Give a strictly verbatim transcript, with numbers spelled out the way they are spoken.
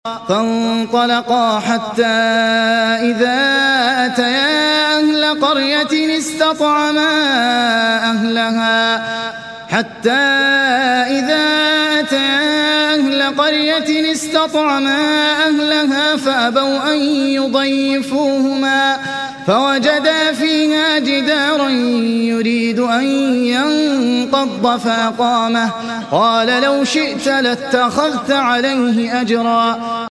فانطلقا حتى إذا أتيا أهل قرية استطعما أهلها حتى إذا أتيا أهل قرية استطعما أهلها فأبوا أن يضيفوهما فوجدا فيها جدارا يريد أن ينقض فأقامه قال لو شئت لاتخذت عليه أجرا